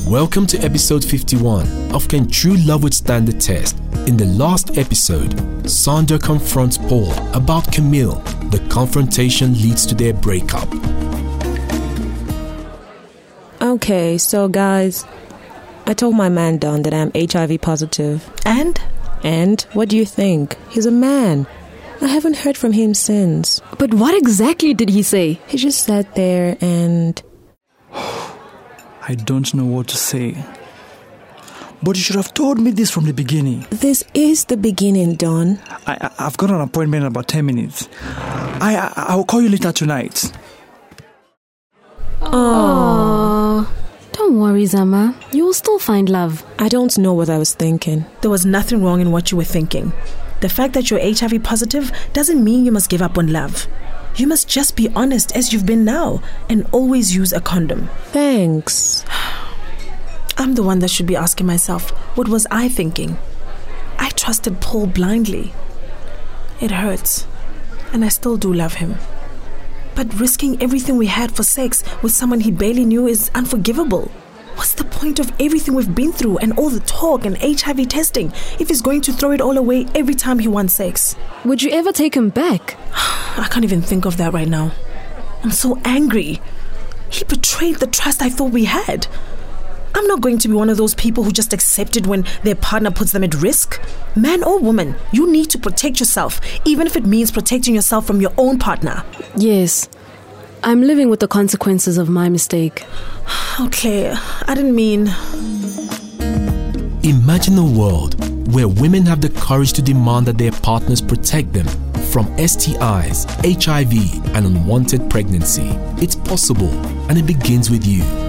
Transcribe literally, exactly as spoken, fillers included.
Welcome to episode fifty-one of Can True Love Withstand the Test? In the last episode, Sandra confronts Paul about Camille. The confrontation leads to their breakup. Okay, so guys, I told my man Don that I'm H I V positive. And? And what do you think? He's a man. I haven't heard from him since. But what exactly did he say? He just sat there and... I don't know what to say. But you should have told me this from the beginning. This is the beginning, Don. I, I, I've got an appointment in about ten minutes. I, I, I'll call you later tonight. Oh, don't worry, Zama. You will still find love. I don't know what I was thinking. There was nothing wrong in what you were thinking. The fact that you're H I V positive doesn't mean you must give up on love. You must just be honest as you've been now and always use a condom. Thanks. I'm the one that should be asking myself, what was I thinking? I trusted Paul blindly. It hurts, and I still do love him. But risking everything we had for sex with someone he barely knew is unforgivable. What's the point of everything we've been through and all the talk and H I V testing if he's going to throw it all away every time he wants sex? Would you ever take him back? I can't even think of that right now. I'm so angry. He betrayed the trust I thought we had. I'm not going to be one of those people who just accept it when their partner puts them at risk. Man or woman, you need to protect yourself, even if it means protecting yourself from your own partner. Yes. I'm living with the consequences of my mistake. Okay, I didn't mean... Imagine a world where women have the courage to demand that their partners protect them from S T Is, H I V, and unwanted pregnancy. It's possible, and it begins with you.